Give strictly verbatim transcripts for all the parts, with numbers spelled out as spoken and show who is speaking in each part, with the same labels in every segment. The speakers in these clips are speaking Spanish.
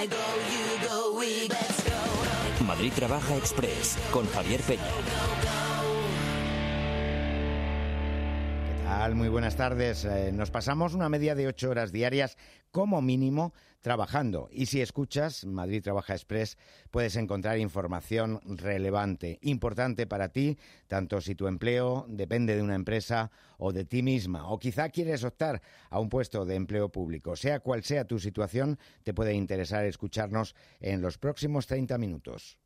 Speaker 1: Madrid Trabaja Express con Javier Peña.
Speaker 2: Muy buenas tardes. Eh, nos pasamos una media de ocho horas diarias como mínimo trabajando. Y si escuchas Madrid Trabaja Express, puedes encontrar información relevante, importante para ti, tanto si tu empleo depende de una empresa o de ti misma, o quizá quieres optar a un puesto de empleo público. Sea cual sea tu situación, te puede interesar escucharnos en los próximos treinta minutos.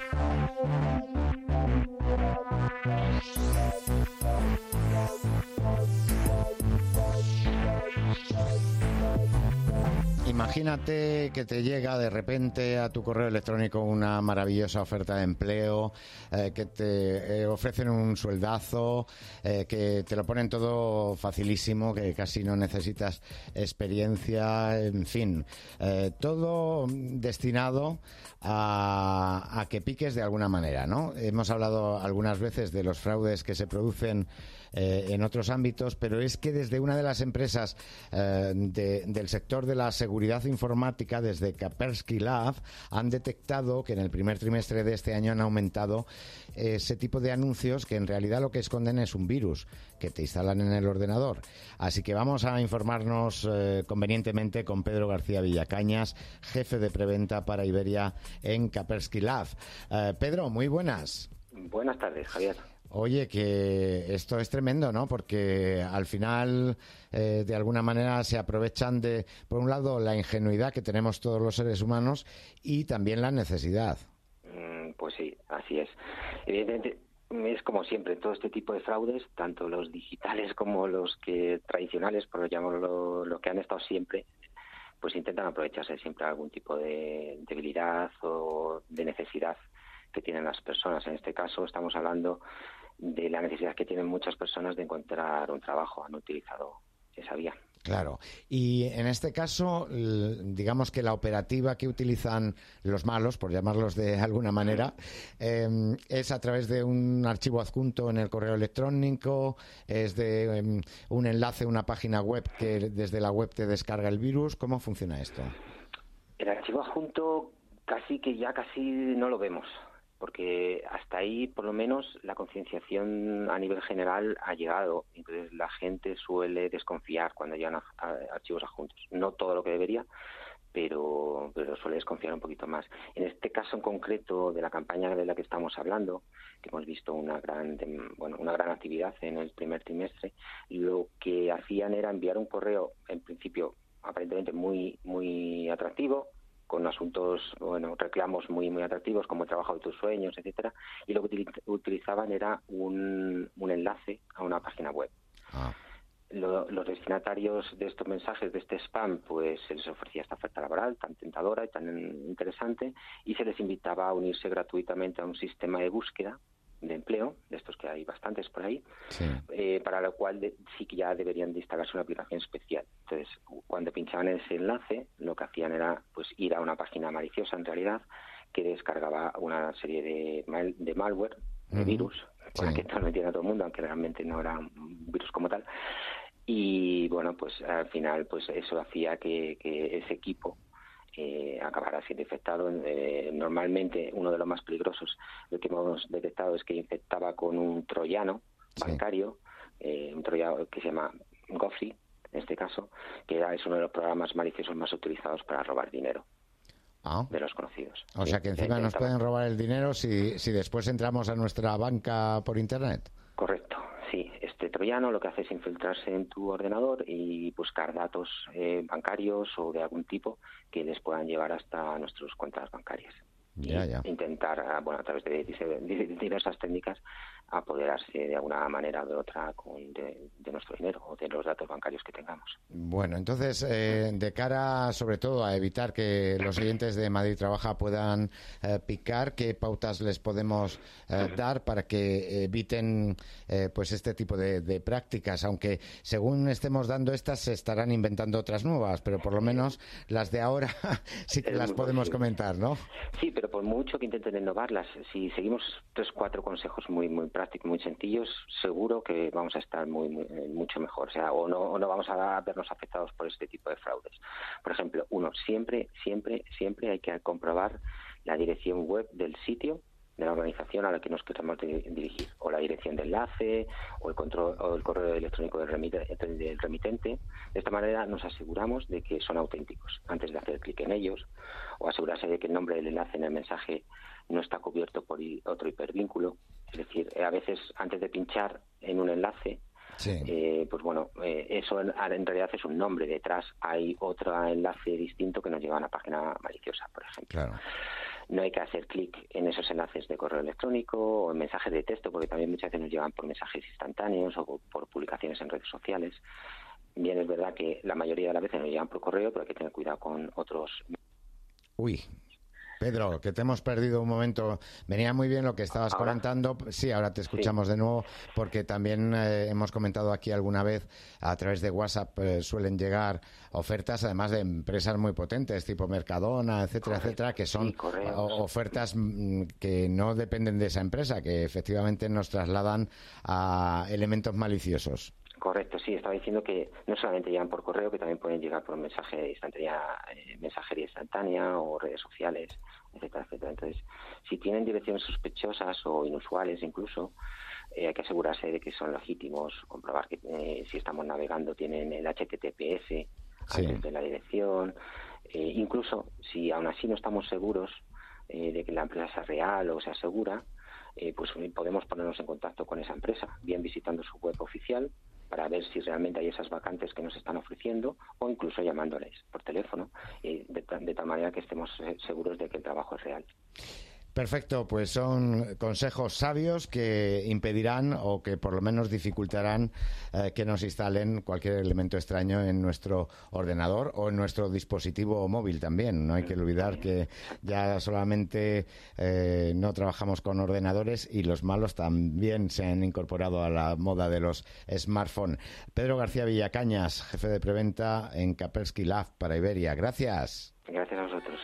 Speaker 2: Imagínate que te llega de repente a tu correo electrónico una maravillosa oferta de empleo, eh, que te eh, ofrecen un sueldazo, eh, que te lo ponen todo facilísimo, que casi no necesitas experiencia, en fin, eh, todo destinado a, a que piques de alguna manera, ¿no? Hemos hablado algunas veces de los fraudes que se producen eh, en otros ámbitos, pero es que desde una de las empresas eh, de, del sector de la seguridad informática, desde Kaspersky Lab, han detectado que en el primer trimestre de este año han aumentado ese tipo de anuncios que en realidad lo que esconden es un virus que te instalan en el ordenador. Así que vamos a informarnos eh, convenientemente con Pedro García Villacañas, jefe de preventa para Iberia en Kaspersky Lab. Eh, Pedro, muy buenas.
Speaker 3: Buenas tardes, Javier.
Speaker 2: Oye, que esto es tremendo, ¿no? Porque al final, eh, de alguna manera, se aprovechan de, por un lado, la ingenuidad que tenemos todos los seres humanos y también la necesidad.
Speaker 3: Mm, pues sí, así es. Evidentemente, es como siempre, todo este tipo de fraudes, tanto los digitales como los que tradicionales, por llamarlo, lo que han estado siempre, pues intentan aprovecharse siempre de algún tipo de debilidad o de necesidad que tienen las personas. En este caso estamos hablando de la necesidad que tienen muchas personas de encontrar un trabajo. Han utilizado esa vía.
Speaker 2: Claro. Y en este caso, digamos que la operativa que utilizan los malos, por llamarlos de alguna manera, eh, es a través de un archivo adjunto en el correo electrónico, es de um, un enlace, una página web que desde la web te descarga el virus. ¿Cómo funciona esto?
Speaker 3: El archivo adjunto casi que ya casi no lo vemos, porque hasta ahí, por lo menos, la concienciación a nivel general ha llegado. Entonces, la gente suele desconfiar cuando llegan a, a archivos adjuntos. No todo lo que debería, pero, pero suele desconfiar un poquito más. En este caso en concreto de la campaña de la que estamos hablando, que hemos visto una gran, bueno, una gran actividad en el primer trimestre, lo que hacían era enviar un correo, en principio, aparentemente muy, muy atractivo, con asuntos, bueno, reclamos muy muy atractivos como el trabajo de tus sueños, etcétera, y lo que utilizaban era un, un enlace a una página web. Ah. Lo, los destinatarios de estos mensajes, de este spam, pues se les ofrecía esta oferta laboral tan tentadora y tan interesante, y se les invitaba a unirse gratuitamente a un sistema de búsqueda de empleo, de estos que hay bastantes por ahí, sí. eh, para lo cual de, sí que ya deberían de instalarse una aplicación especial. Entonces, cuando pinchaban en ese enlace, lo que hacían era pues ir a una página maliciosa, en realidad, que descargaba una serie de, mal, de malware, de uh-huh. virus, para sí. que transmitieran a todo el mundo, aunque realmente no era un virus como tal. Y, bueno, pues al final pues eso hacía que, que ese equipo Eh, acabará siendo infectado. Eh, normalmente uno de los más peligrosos, lo que hemos detectado es que infectaba con un troyano bancario, sí. eh, un troyano que se llama Gopher, en este caso, que era, es uno de los programas maliciosos más utilizados para robar dinero ah. de los conocidos.
Speaker 2: O ¿sí? sea que encima nos pueden robar el dinero si, si después entramos a nuestra banca por internet.
Speaker 3: Correcto. Sí, este troyano lo que hace es infiltrarse en tu ordenador y buscar datos eh, bancarios o de algún tipo que les puedan llevar hasta nuestras cuentas bancarias.
Speaker 2: Ya, ya.
Speaker 3: Intentar, bueno, a través de, de diversas técnicas, apoderarse de alguna manera o de otra con, de, de nuestro dinero o de los datos bancarios que tengamos.
Speaker 2: Bueno, entonces, eh, de cara sobre todo a evitar que los oyentes de Madrid Trabaja puedan eh, picar, ¿qué pautas les podemos eh, dar para que eviten eh, pues este tipo de, de prácticas? Aunque según estemos dando estas, se estarán inventando otras nuevas, pero por lo menos las de ahora sí que es las podemos comentar, ¿no?
Speaker 3: Sí, pero por mucho que intenten innovarlas, si seguimos tres, cuatro consejos muy, muy prácticos, prácticos, muy sencillos, seguro que vamos a estar muy, muy mucho mejor. O sea, o no, o no vamos a vernos afectados por este tipo de fraudes. Por ejemplo, uno, siempre, siempre, siempre hay que comprobar la dirección web del sitio de la organización a la que nos queremos dirigir, o la dirección de enlace, o el control, o el correo electrónico del, remite, del remitente. De esta manera nos aseguramos de que son auténticos antes de hacer clic en ellos, o asegurarse de que el nombre del enlace en el mensaje no está cubierto por otro hipervínculo. Es decir, a veces antes de pinchar en un enlace, sí. eh, pues bueno, eh, eso en, en realidad es un nombre. Detrás hay otro enlace distinto que nos lleva a una página maliciosa, por ejemplo.
Speaker 2: Claro.
Speaker 3: No hay que hacer clic en esos enlaces de correo electrónico o en mensajes de texto, porque también muchas veces nos llevan por mensajes instantáneos o por publicaciones en redes sociales. Bien, es verdad que la mayoría de las veces nos llevan por correo, pero hay que tener cuidado con otros.
Speaker 2: Uy, Pedro, que te hemos perdido un momento. Venía muy bien lo que estabas ¿Ahora? comentando. Sí, ahora te escuchamos sí. de nuevo, porque también eh, hemos comentado aquí alguna vez, a través de WhatsApp eh, suelen llegar ofertas, además de empresas muy potentes, tipo Mercadona, etcétera, Correcto. etcétera, que son sí, ofertas que no dependen de esa empresa, que efectivamente nos trasladan a elementos maliciosos.
Speaker 3: Correcto, sí, estaba diciendo que no solamente llegan por correo, que también pueden llegar por mensaje instantánea, eh, mensajería instantánea o redes sociales, etcétera, etcétera. Entonces, si tienen direcciones sospechosas o inusuales incluso, eh, hay que asegurarse de que son legítimos, comprobar que eh, si estamos navegando tienen el H T T P S sí. antes de la dirección. Eh, incluso, si aún así no estamos seguros eh, de que la empresa sea real o sea segura, eh, pues podemos ponernos en contacto con esa empresa, bien visitando su web oficial, para ver si realmente hay esas vacantes que nos están ofreciendo, o incluso llamándoles por teléfono, eh, de, de tal manera que estemos seguros de que el trabajo es real.
Speaker 2: Perfecto, pues son consejos sabios que impedirán o que por lo menos dificultarán eh, que nos instalen cualquier elemento extraño en nuestro ordenador o en nuestro dispositivo móvil también. No hay que olvidar que ya solamente eh, no trabajamos con ordenadores y los malos también se han incorporado a la moda de los smartphones. Pedro García Villacañas, jefe de preventa en Kaspersky Lab para Iberia. Gracias.
Speaker 3: Gracias a vosotros.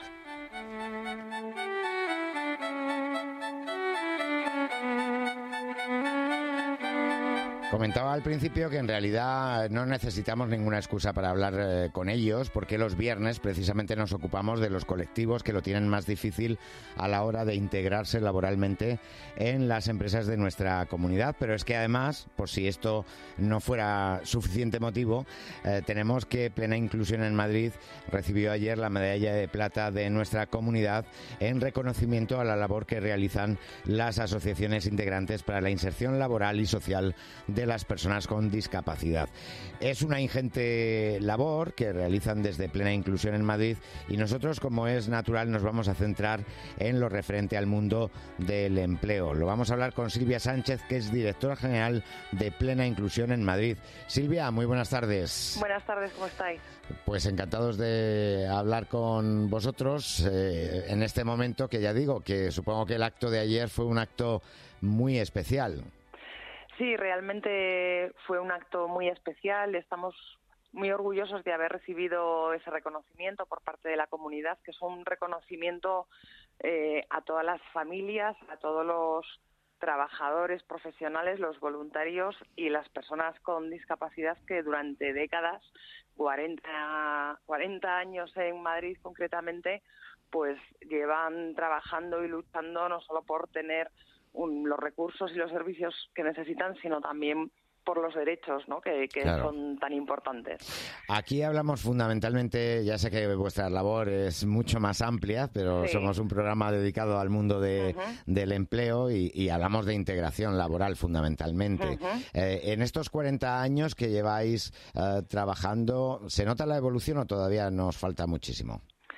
Speaker 2: Comentaba al principio que en realidad no necesitamos ninguna excusa para hablar eh, con ellos, porque los viernes precisamente nos ocupamos de los colectivos que lo tienen más difícil a la hora de integrarse laboralmente en las empresas de nuestra comunidad. Pero es que además, por si esto no fuera suficiente motivo, eh, tenemos que Plena Inclusión en Madrid recibió ayer la medalla de plata de nuestra comunidad en reconocimiento a la labor que realizan las asociaciones integrantes para la inserción laboral y social de de las personas con discapacidad. Es una ingente labor que realizan desde Plena Inclusión en Madrid y nosotros, como es natural, nos vamos a centrar en lo referente al mundo del empleo. Lo vamos a hablar con Silvia Sánchez, que es directora general de Plena Inclusión en Madrid. Silvia, muy buenas tardes.
Speaker 4: Buenas tardes, ¿cómo estáis?
Speaker 2: Pues encantados de hablar con vosotros eh, en este momento, que ya digo, que supongo que el acto de ayer fue un acto muy especial.
Speaker 4: Sí, realmente fue un acto muy especial. Estamos muy orgullosos de haber recibido ese reconocimiento por parte de la comunidad, que es un reconocimiento eh, a todas las familias, a todos los trabajadores profesionales, los voluntarios y las personas con discapacidad que durante décadas, cuarenta, cuarenta años en Madrid concretamente, pues llevan trabajando y luchando no solo por tener Un, los recursos y los servicios que necesitan, sino también por los derechos, ¿no? que, que claro. son tan importantes.
Speaker 2: Aquí hablamos fundamentalmente, ya sé que vuestra labor es mucho más amplia, pero sí. somos un programa dedicado al mundo de, uh-huh. del empleo y, y hablamos de integración laboral fundamentalmente. Uh-huh. Eh, en estos cuarenta años que lleváis eh, trabajando, ¿se nota la evolución o todavía nos falta muchísimo?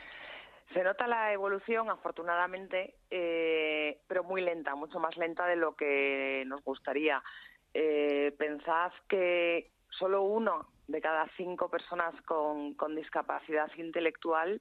Speaker 4: Se nota la evolución, afortunadamente, eh, pero muy lenta, mucho más lenta de lo que nos gustaría. Eh, pensad que solo uno de cada cinco personas con, con discapacidad intelectual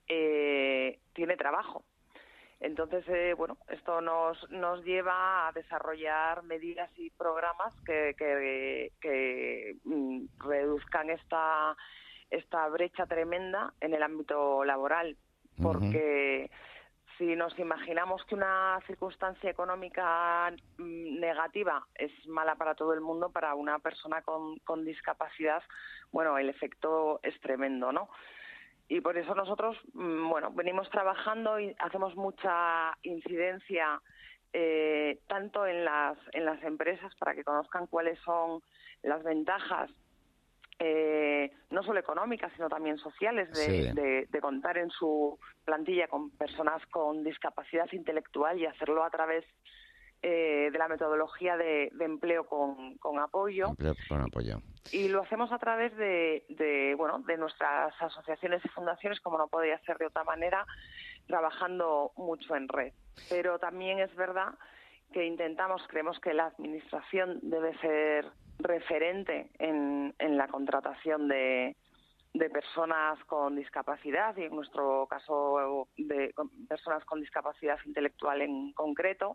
Speaker 4: eh, tiene trabajo. Entonces, eh, bueno, esto nos, nos lleva a desarrollar medidas y programas que, que, que mm, reduzcan esta, esta brecha tremenda en el ámbito laboral. Porque si nos imaginamos que una circunstancia económica negativa es mala para todo el mundo, para una persona con, con discapacidad, bueno, el efecto es tremendo, ¿no? Y por eso nosotros, bueno, venimos trabajando y hacemos mucha incidencia eh, tanto en las, en las empresas para que conozcan cuáles son las ventajas Eh, no solo económicas, sino también sociales, de,
Speaker 2: sí.
Speaker 4: de, de contar en su plantilla con personas con discapacidad intelectual y hacerlo a través eh, de la metodología de, de empleo con, con apoyo.
Speaker 2: Empleo con apoyo.
Speaker 4: Y lo hacemos a través de, de, bueno, de nuestras asociaciones y fundaciones, como no podría ser de otra manera, trabajando mucho en red. Pero también es verdad que intentamos, creemos que la administración debe ser referente en, en la contratación de, de personas con discapacidad y en nuestro caso de personas con discapacidad intelectual en concreto.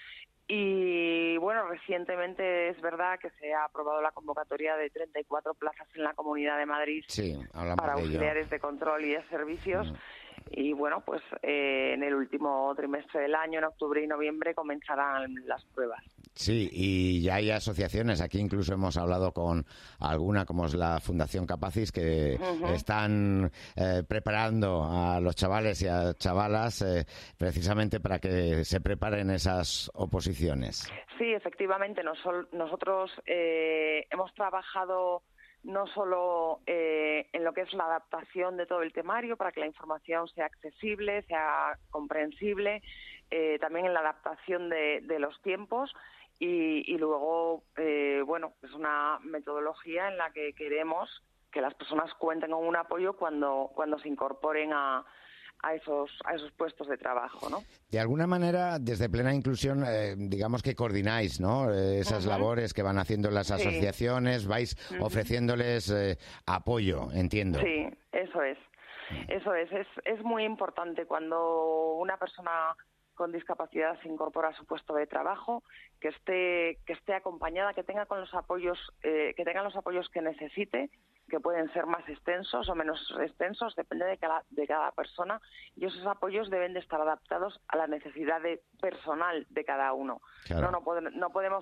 Speaker 4: Y bueno, recientemente es verdad que se ha aprobado la convocatoria de treinta y cuatro plazas en la Comunidad de Madrid
Speaker 2: sí,
Speaker 4: para
Speaker 2: de
Speaker 4: auxiliares
Speaker 2: ello.
Speaker 4: de control y de servicios.
Speaker 2: Mm.
Speaker 4: Y bueno, pues eh, en el último trimestre del año, en octubre y noviembre, comenzarán las pruebas.
Speaker 2: Sí, y ya hay asociaciones, aquí incluso hemos hablado con alguna, como es la Fundación Capacis, que uh-huh. están eh, preparando a los chavales y a chavalas eh, precisamente para que se preparen esas oposiciones.
Speaker 4: Sí, efectivamente, nos- nosotros eh, hemos trabajado no solo eh, en lo que es la adaptación de todo el temario para que la información sea accesible, sea comprensible, eh, también en la adaptación de, de los tiempos y, y luego, eh, bueno, es una metodología en la que queremos que las personas cuenten con un apoyo cuando, cuando se incorporen a a esos a esos puestos de trabajo, ¿no?
Speaker 2: De alguna manera, desde Plena Inclusión, eh, digamos que coordináis, ¿no? Eh, esas uh-huh. labores que van haciendo las asociaciones, sí. vais uh-huh. ofreciéndoles eh, apoyo, entiendo.
Speaker 4: Sí, eso es. Eso es. Es, es muy importante cuando una persona con discapacidad se incorpora a su puesto de trabajo, que esté que esté acompañada, que tenga con los apoyos, eh, que tenga los apoyos que necesite, que pueden ser más extensos o menos extensos, depende de cada, de cada persona, y esos apoyos deben de estar adaptados a la necesidad de personal de cada uno.
Speaker 2: Claro.
Speaker 4: No, no, podemos, no podemos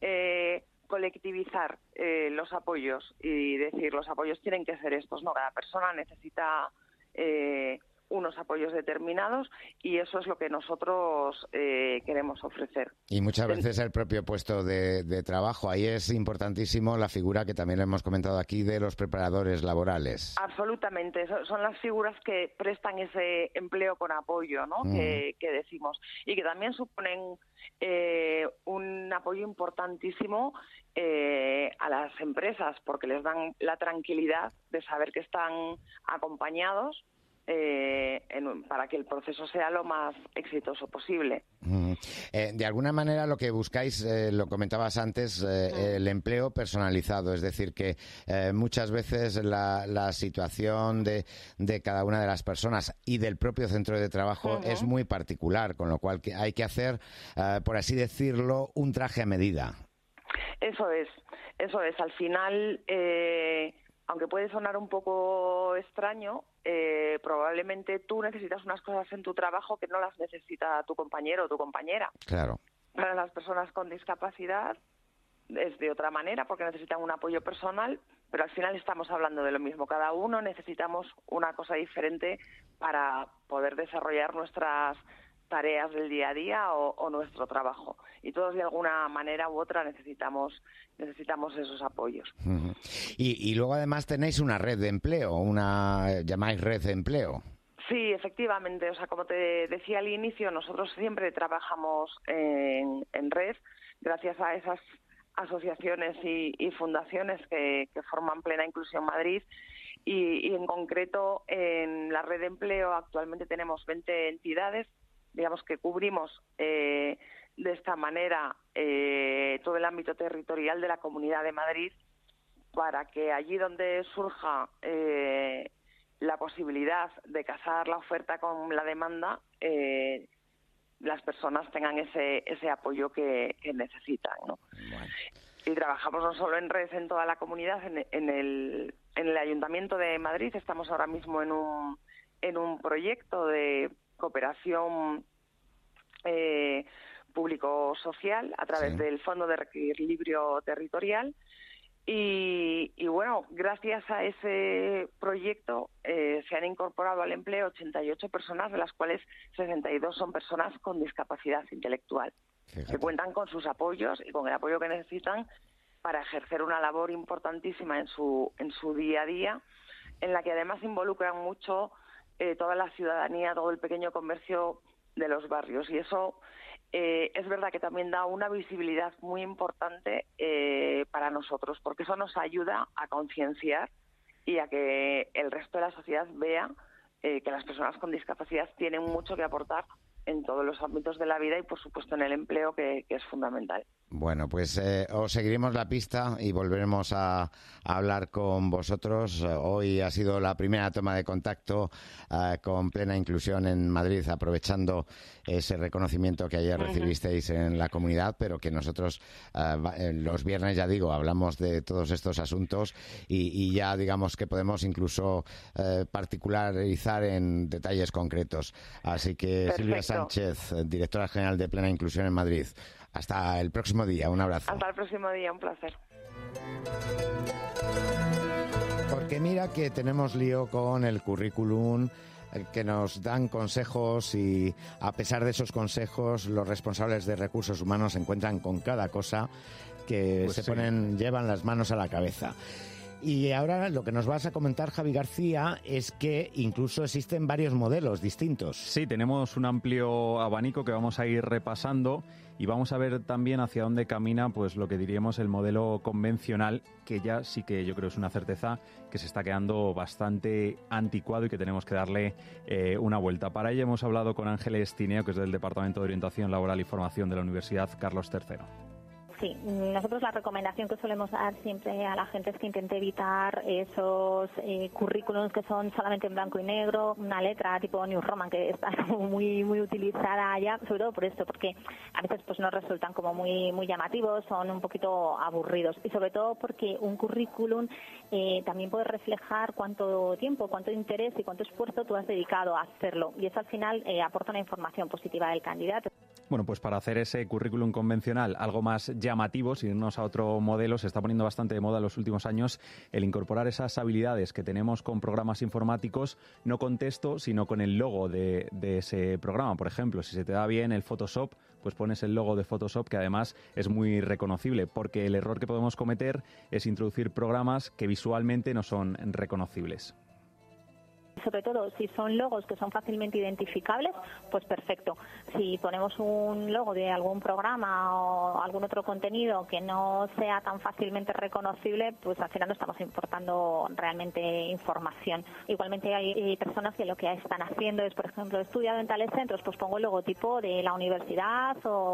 Speaker 4: eh, colectivizar eh, los apoyos y decir los apoyos tienen que ser estos, no, cada persona necesita eh, unos apoyos determinados y eso es lo que nosotros eh, queremos ofrecer.
Speaker 2: Y muchas veces el propio puesto de, de trabajo, ahí es importantísimo la figura que también hemos comentado aquí de los preparadores laborales.
Speaker 4: Absolutamente, son las figuras que prestan ese empleo con apoyo, ¿no? Mm. que, que decimos, y que también suponen eh, un apoyo importantísimo eh, a las empresas porque les dan la tranquilidad de saber que están acompañados Eh, en, para que el proceso sea lo más exitoso posible.
Speaker 2: Mm. Eh, de alguna manera lo que buscáis, eh, lo comentabas antes, eh, mm. el empleo personalizado, es decir, que eh, muchas veces la, la situación de, de cada una de las personas y del propio centro de trabajo uh-huh. es muy particular, con lo cual que hay que hacer, eh, por así decirlo, un traje a medida.
Speaker 4: Eso es, eso es. Al final, eh, aunque puede sonar un poco extraño, Eh, probablemente tú necesitas unas cosas en tu trabajo que no las necesita tu compañero o tu compañera.
Speaker 2: Claro.
Speaker 4: Para las personas con discapacidad es de otra manera porque necesitan un apoyo personal, pero al final estamos hablando de lo mismo. Cada uno necesitamos una cosa diferente para poder desarrollar nuestras tareas del día a día o, o nuestro trabajo. Y todos de alguna manera u otra necesitamos necesitamos esos apoyos.
Speaker 2: Uh-huh. Y, y luego además tenéis una red de empleo, una llamáis red de empleo.
Speaker 4: Sí, efectivamente. O sea, como te decía al inicio, nosotros siempre trabajamos en, en red gracias a esas asociaciones y, y fundaciones que, que forman Plena Inclusión Madrid. Y, y en concreto, en la red de empleo actualmente tenemos veinte entidades, digamos que cubrimos eh, de esta manera eh, todo el ámbito territorial de la Comunidad de Madrid para que allí donde surja eh, la posibilidad de casar la oferta con la demanda, eh, las personas tengan ese ese apoyo que, que necesitan, ¿no? Bueno. Y trabajamos no solo en red en toda la comunidad, en, en el en el Ayuntamiento de Madrid estamos ahora mismo en un en un proyecto de cooperación eh, público-social a través sí. del Fondo de Reequilibrio Territorial. Y, y bueno, gracias a ese proyecto eh, se han incorporado al empleo ochenta y ocho personas, de las cuales sesenta y dos son personas con discapacidad intelectual, Fíjate. que cuentan con sus apoyos y con el apoyo que necesitan para ejercer una labor importantísima en su, en su día a día, en la que además involucran mucho eh, toda la ciudadanía, todo el pequeño comercio de los barrios. Y eso eh, es verdad que también da una visibilidad muy importante eh, para nosotros, porque eso nos ayuda a concienciar y a que el resto de la sociedad vea eh, que las personas con discapacidad tienen mucho que aportar en todos los ámbitos de la vida y, por supuesto, en el empleo, que, que es fundamental.
Speaker 2: Bueno, pues eh, os seguiremos la pista y volveremos a, a hablar con vosotros. Hoy ha sido la primera toma de contacto eh, con Plena Inclusión en Madrid, aprovechando ese reconocimiento que ayer uh-huh. recibisteis en la comunidad, pero que nosotros eh, los viernes, ya digo, hablamos de todos estos asuntos y, y ya digamos que podemos incluso eh, particularizar en detalles concretos. Así que Perfecto. Silvia Sánchez, directora general de Plena Inclusión en Madrid. Hasta el próximo día, un abrazo.
Speaker 4: Hasta el próximo día, un placer.
Speaker 2: Porque mira que tenemos lío con el currículum, que nos dan consejos y a pesar de esos consejos los responsables de recursos humanos se encuentran con cada cosa que pues se sí. ponen, llevan las manos a la cabeza. Y ahora lo que nos vas a comentar, Javi García, es que incluso existen varios modelos distintos.
Speaker 5: Sí, tenemos un amplio abanico que vamos a ir repasando y vamos a ver también hacia dónde camina pues lo que diríamos el modelo convencional, que ya sí que yo creo es una certeza que se está quedando bastante anticuado y que tenemos que darle eh, una vuelta. Para ello hemos hablado con Ángeles Tineo, que es del Departamento de Orientación Laboral y Formación de la Universidad Carlos tercero.
Speaker 6: Sí, nosotros la recomendación que solemos dar siempre a la gente es que intente evitar esos eh, currículums que son solamente en blanco y negro, una letra tipo New Roman que está muy muy utilizada ya, sobre todo por esto, porque a veces pues no resultan como muy muy llamativos, son un poquito aburridos y sobre todo porque un currículum eh, también puede reflejar cuánto tiempo, cuánto interés y cuánto esfuerzo tú has dedicado a hacerlo y eso al final eh, aporta una información positiva del candidato.
Speaker 5: Bueno, pues para hacer ese currículum convencional algo más llamativo, si irnos a otro modelo, se está poniendo bastante de moda en los últimos años el incorporar esas habilidades que tenemos con programas informáticos, no con texto, sino con el logo de, de ese programa. Por ejemplo, si se te da bien el Photoshop, pues pones el logo de Photoshop, que además es muy reconocible, porque el error que podemos cometer es introducir programas que visualmente no son reconocibles.
Speaker 6: Sobre todo, si son logos que son fácilmente identificables, pues perfecto. Si ponemos un logo de algún programa o algún otro contenido que no sea tan fácilmente reconocible, pues al final no estamos importando realmente información. Igualmente hay personas que lo que están haciendo es, por ejemplo, he estudiado en tales centros, pues pongo el logotipo de la universidad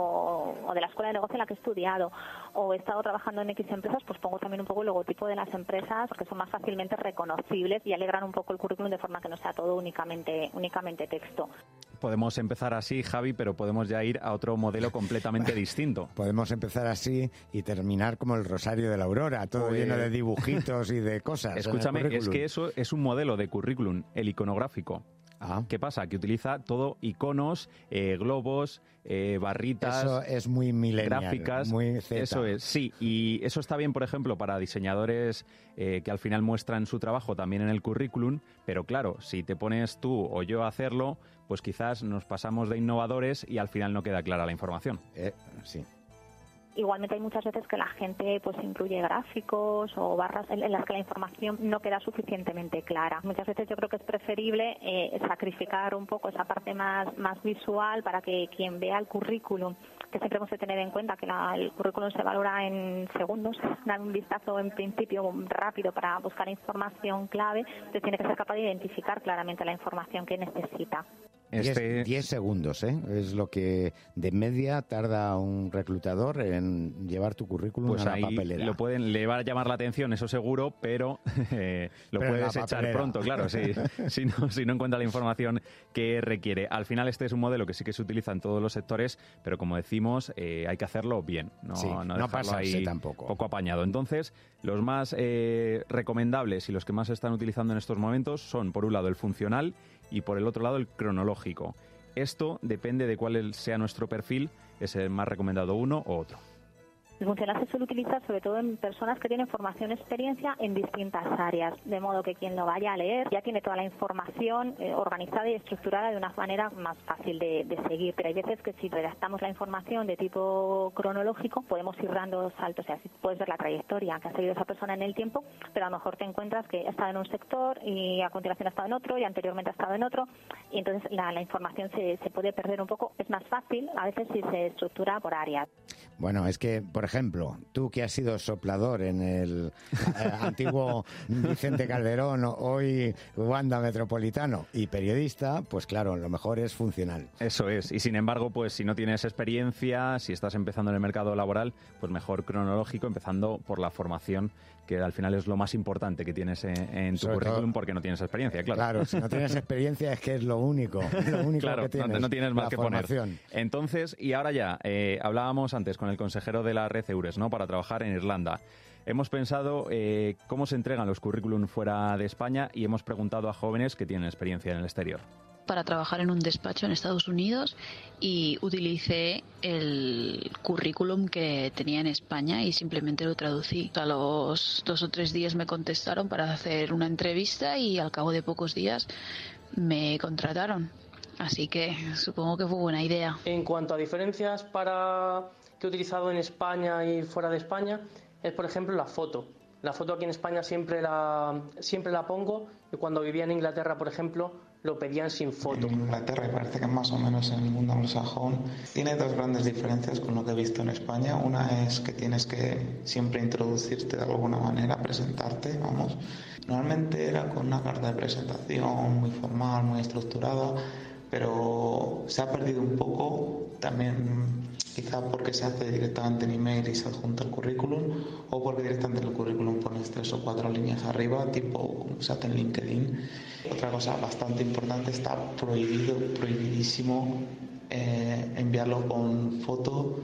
Speaker 6: o, o de la escuela de negocio en la que he estudiado. O he estado trabajando en X empresas, pues pongo también un poco el logotipo de las empresas, porque son más fácilmente reconocibles y alegran un poco el currículum de forma que no sea todo únicamente únicamente texto.
Speaker 5: Podemos empezar así, Javi, pero podemos ya ir a otro modelo completamente distinto.
Speaker 2: Podemos empezar así y terminar como el Rosario de la Aurora, todo pues... lleno de dibujitos y de cosas.
Speaker 5: Escúchame, es que eso es un modelo de currículum, el iconográfico. Ah. ¿Qué pasa? Que utiliza todo iconos, eh, globos, eh, barritas,
Speaker 2: eso es muy millennial,
Speaker 5: gráficas,
Speaker 2: muy Z.
Speaker 5: Eso es, sí, y eso está bien, por ejemplo, para diseñadores eh, que al final muestran su trabajo también en el currículum, pero claro, si te pones tú o yo a hacerlo, pues quizás nos pasamos de innovadores y al final no queda clara la información.
Speaker 2: Eh, sí.
Speaker 6: Igualmente hay muchas veces que la gente pues incluye gráficos o barras en, en las que la información no queda suficientemente clara. Muchas veces yo creo que es preferible eh, sacrificar un poco esa parte más, más visual para que quien vea el currículum, que siempre hemos de tener en cuenta que la, el currículum se valora en segundos, dar un vistazo en principio rápido para buscar información clave, entonces tiene que ser capaz de identificar claramente la información que necesita.
Speaker 2: Este... diez segundos, ¿eh? Es lo que de media tarda un reclutador en llevar tu currículum
Speaker 5: pues
Speaker 2: a la papelera.
Speaker 5: Lo pueden, le va a llamar la atención, eso seguro, pero eh, lo pero puedes echar pronto, claro, sí, si, no, si no encuentra la información que requiere. Al final este es un modelo que sí que se utiliza en todos los sectores, pero como decimos, eh, hay que hacerlo bien, no,
Speaker 2: sí,
Speaker 5: no,
Speaker 2: no pasarse
Speaker 5: ahí
Speaker 2: tampoco.
Speaker 5: Poco apañado. Entonces, los más eh, recomendables y los que más se están utilizando en estos momentos son, por un lado, el funcional y por el otro lado el cronológico. Esto depende de cuál sea nuestro perfil, es el más recomendado uno o otro.
Speaker 6: El funcional se suele utilizar sobre todo en personas que tienen formación y experiencia en distintas áreas, de modo que quien lo vaya a leer ya tiene toda la información eh, organizada y estructurada de una manera más fácil de, de seguir. Pero hay veces que si redactamos la información de tipo cronológico podemos ir dando saltos, o sea, si puedes ver la trayectoria que ha seguido esa persona en el tiempo, pero a lo mejor te encuentras que ha estado en un sector y a continuación ha estado en otro y anteriormente ha estado en otro, y entonces la, la información se, se puede perder un poco. Es más fácil a veces si se estructura por áreas.
Speaker 2: Bueno, es que, por ejemplo, tú que has sido soplador en el eh, antiguo Vicente Calderón, hoy Wanda Metropolitano, y periodista, pues claro, lo mejor es funcional.
Speaker 5: Eso es, y sin embargo, pues si no tienes experiencia, si estás empezando en el mercado laboral, pues mejor cronológico, empezando por la formación, que al final es lo más importante que tienes en, en tu
Speaker 2: Sobre
Speaker 5: currículum,
Speaker 2: todo,
Speaker 5: porque no tienes experiencia, claro.
Speaker 2: Claro, si no tienes experiencia es que es lo único, lo único
Speaker 5: claro,
Speaker 2: que tienes.
Speaker 5: No, no tienes más
Speaker 2: la
Speaker 5: que
Speaker 2: formación.
Speaker 5: poner. Entonces, y ahora ya, eh, hablábamos antes con el consejero de la red EURES, ¿no?, para trabajar en Irlanda. Hemos pensado eh, cómo se entregan los currículum fuera de España y hemos preguntado a jóvenes que tienen experiencia en el exterior.
Speaker 7: Para trabajar en un despacho en Estados Unidos y utilicé el currículum que tenía en España y simplemente lo traducí. A los dos o tres días me contestaron para hacer una entrevista y al cabo de pocos días me contrataron. Así que supongo que fue buena idea.
Speaker 8: En cuanto a diferencias para que he utilizado en España y fuera de España, es por ejemplo la foto. La foto aquí en España siempre la, siempre la pongo, y cuando vivía en Inglaterra, por ejemplo, lo pedían sin foto.
Speaker 9: En Inglaterra, y parece que más o menos en el mundo anglosajón, tiene dos grandes diferencias con lo que he visto en España. Una es que tienes que siempre introducirte de alguna manera, presentarte, vamos. Normalmente era con una carta de presentación muy formal, muy estructurada, pero se ha perdido un poco también, quizá porque se hace directamente en email y se adjunta el currículum, o porque directamente en el currículum pones tres o cuatro líneas arriba, tipo como se hace en LinkedIn. Otra cosa bastante importante, está prohibido, prohibidísimo eh, enviarlo con foto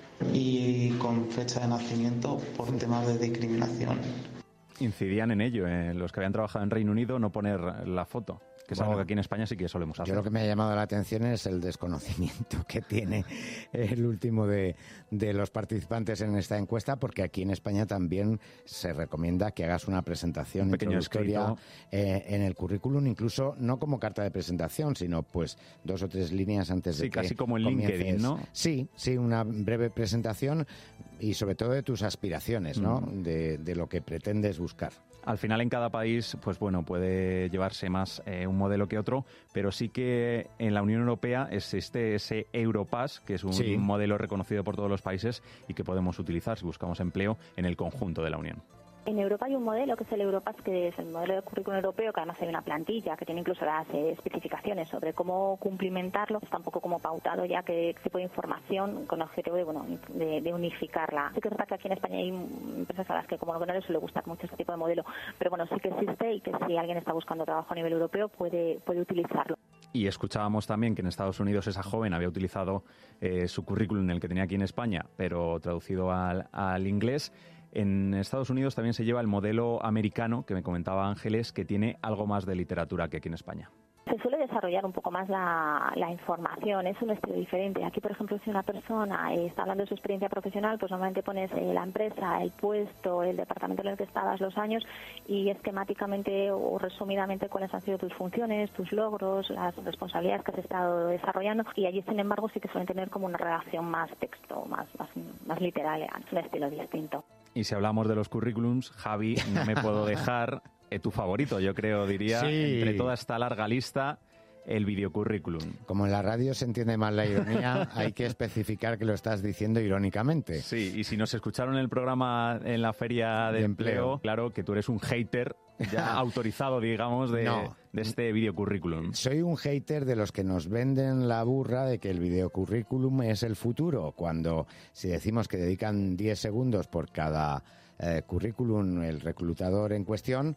Speaker 9: y con fecha de nacimiento por temas de discriminación.
Speaker 5: Incidían en ello, eh, los que habían trabajado en Reino Unido, no poner la foto, que es
Speaker 2: Bueno,
Speaker 5: algo que aquí en España sí que solemos hacer.
Speaker 2: Yo lo que me ha llamado la atención es el desconocimiento que tiene el último de, de los participantes en esta encuesta, porque aquí en España también se recomienda que hagas una presentación
Speaker 5: Un pequeño
Speaker 2: introductoria eh, en el currículum, incluso no como carta de presentación, sino pues dos o tres líneas antes de
Speaker 5: Sí,
Speaker 2: que
Speaker 5: casi como en
Speaker 2: comiences.
Speaker 5: LinkedIn, ¿no?
Speaker 2: Sí, sí, una breve presentación y sobre todo de tus aspiraciones, ¿no?
Speaker 5: Mm.
Speaker 2: De, de lo que pretendes buscar.
Speaker 5: Al final en cada país, pues bueno, puede llevarse más eh, un modelo que otro, pero sí que en la Unión Europea existe ese Europass, que es un
Speaker 2: Sí.
Speaker 5: modelo reconocido por todos los países y que podemos utilizar si buscamos empleo en el conjunto de la Unión.
Speaker 6: En Europa hay un modelo que es el Europass, que es el modelo de currículum europeo, que además hay una plantilla que tiene incluso las eh, especificaciones sobre cómo cumplimentarlo. Está un poco como pautado ya que tipo de información con objetivo de, bueno, de, de unificarla. Sí que es verdad que aquí en España hay empresas a las que como no les suele gustar mucho este tipo de modelo, pero bueno, sí que existe y que si alguien está buscando trabajo a nivel europeo puede, puede utilizarlo.
Speaker 5: Y escuchábamos también que en Estados Unidos esa joven había utilizado eh, su currículum, el que tenía aquí en España, pero traducido al, al inglés. En Estados Unidos también se lleva el modelo americano, que me comentaba Ángeles, que tiene algo más de literatura que aquí en España.
Speaker 6: Se suele desarrollar un poco más la, la información, es un estilo diferente. Aquí, por ejemplo, si una persona eh, está hablando de su experiencia profesional, pues normalmente pones eh, la empresa, el puesto, el departamento en el que estabas, los años y esquemáticamente o resumidamente cuáles han sido tus funciones, tus logros, las responsabilidades que has estado desarrollando, y allí, sin embargo, sí que suelen tener como una redacción más texto, más, más, más literal, es un estilo distinto.
Speaker 5: Y si hablamos de los currículums, Javi, no me puedo dejar eh, tu favorito, yo creo, diría,
Speaker 2: Sí.
Speaker 5: entre toda esta larga lista, el videocurrículum.
Speaker 2: Como en la radio se entiende más la ironía, hay que especificar que lo estás diciendo irónicamente.
Speaker 5: Sí, y si nos escucharon en el programa en la Feria de,
Speaker 2: De
Speaker 5: empleo,
Speaker 2: empleo.
Speaker 5: claro que tú eres un hater ya autorizado, digamos, de,
Speaker 2: No.
Speaker 5: de este videocurrículum.
Speaker 2: Soy un hater de los que nos venden la burra de que el videocurrículum es el futuro, cuando si decimos que dedican diez segundos por cada eh, currículum el reclutador en cuestión,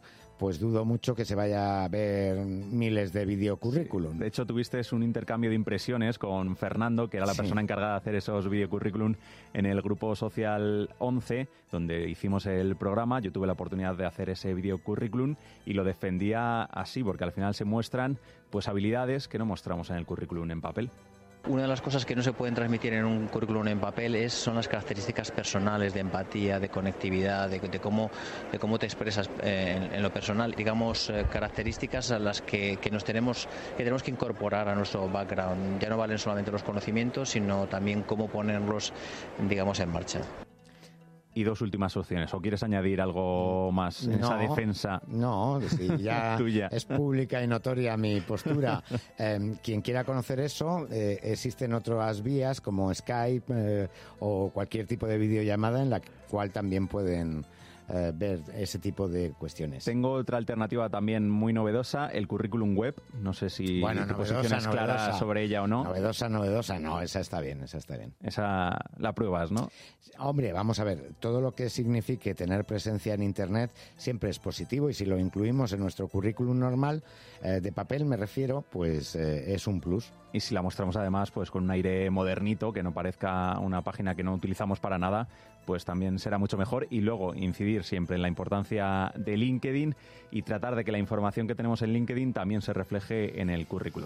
Speaker 2: pues dudo mucho que se vaya a ver miles de videocurrículum.
Speaker 5: Sí. De hecho, tuviste un intercambio de impresiones con Fernando, que era la
Speaker 2: sí.
Speaker 5: persona encargada de hacer esos videocurrículum en el Grupo Social once, donde hicimos el programa. Yo tuve la oportunidad de hacer ese videocurrículum y lo defendía así, porque al final se muestran pues habilidades que no mostramos en el currículum en papel.
Speaker 10: Una de las cosas que no se pueden transmitir en un currículum en papel es, son las características personales de empatía, de conectividad, de, de, cómo, de cómo te expresas eh, en, en lo personal. Digamos, eh, características a las que, que, nos tenemos, que tenemos que incorporar a nuestro background. Ya no valen solamente los conocimientos, sino también cómo ponerlos, digamos, en marcha.
Speaker 5: Y dos últimas opciones. ¿O quieres añadir algo más en
Speaker 2: no,
Speaker 5: esa defensa?
Speaker 2: No, sí, ya
Speaker 5: tuya.
Speaker 2: Es pública y notoria mi postura. Eh, quien quiera conocer eso, eh, existen otras vías como Skype eh, o cualquier tipo de videollamada en la cual también pueden eh, ver ese tipo de cuestiones.
Speaker 5: Tengo otra alternativa también muy novedosa, el currículum web. No sé si
Speaker 2: bueno,
Speaker 5: tu
Speaker 2: novedosa,
Speaker 5: posición es clara
Speaker 2: novedosa.
Speaker 5: sobre ella o no.
Speaker 2: Novedosa, novedosa, no, esa está bien, esa está bien.
Speaker 5: Esa la pruebas, ¿no?
Speaker 2: Hombre, vamos a ver, todo lo que signifique tener presencia en Internet siempre es positivo y si lo incluimos en nuestro currículum normal, eh, de papel me refiero, pues eh, es un plus.
Speaker 5: Y si la mostramos además pues con un aire modernito, que no parezca una página que no utilizamos para nada, pues también será mucho mejor. Y luego incidir siempre en la importancia de LinkedIn y tratar de que la información que tenemos en LinkedIn también se refleje en el currículum.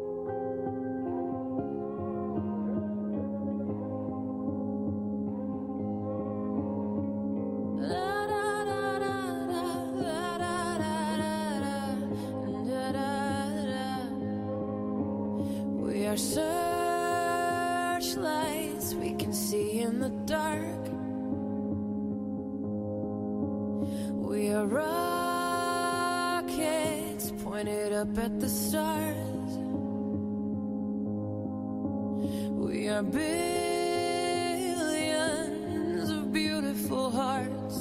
Speaker 11: We are searchlights we can see in the dark. We are rockets pointed up at the stars. We are billions of beautiful hearts.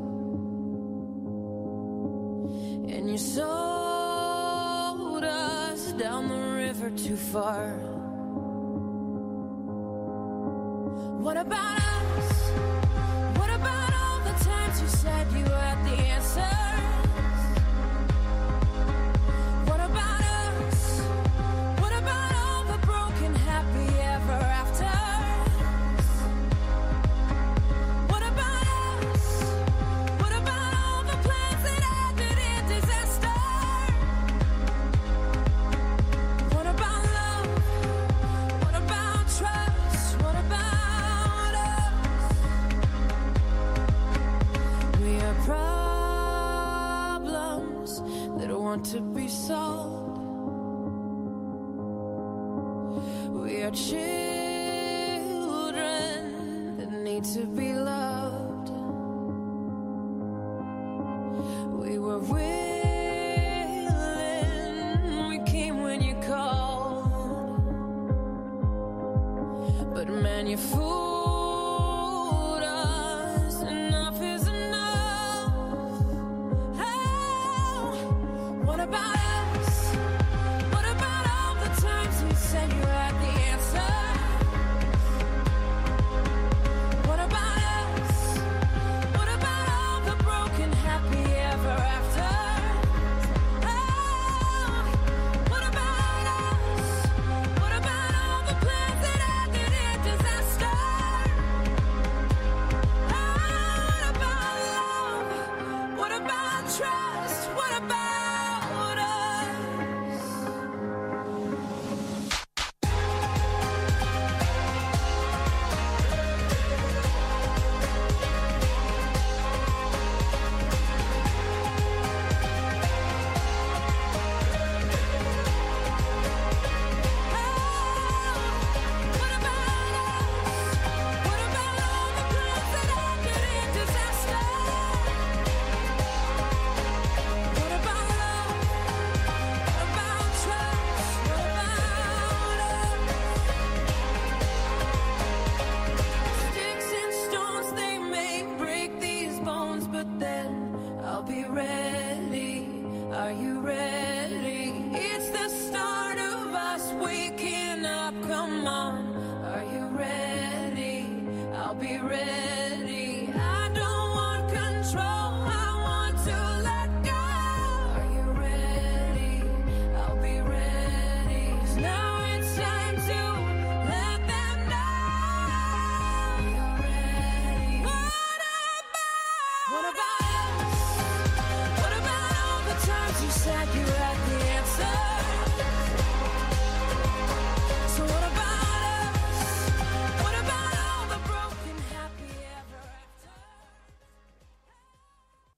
Speaker 11: And you sold us down the river too far. What about us? What about all the times you said you had the answers? What about us? What about all the broken happy ever afters? What about us? What about all the plans that ended in disaster? What about love? What about trust? What about us? We are problems that want to be solved. We are children that need to be loved. We were willing, we came when you called. But man, you fooled us. Enough is enough. Oh, what about us? What about all the times you said you had